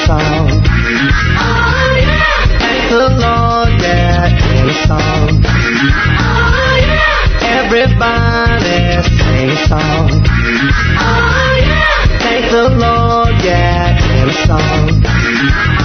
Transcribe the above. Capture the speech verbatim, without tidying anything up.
song. Oh, yeah. Thank the Lord, yeah, in a song. Oh, yeah. Everybody sing a song. Oh, yeah. Thank the Lord, yeah, in a song.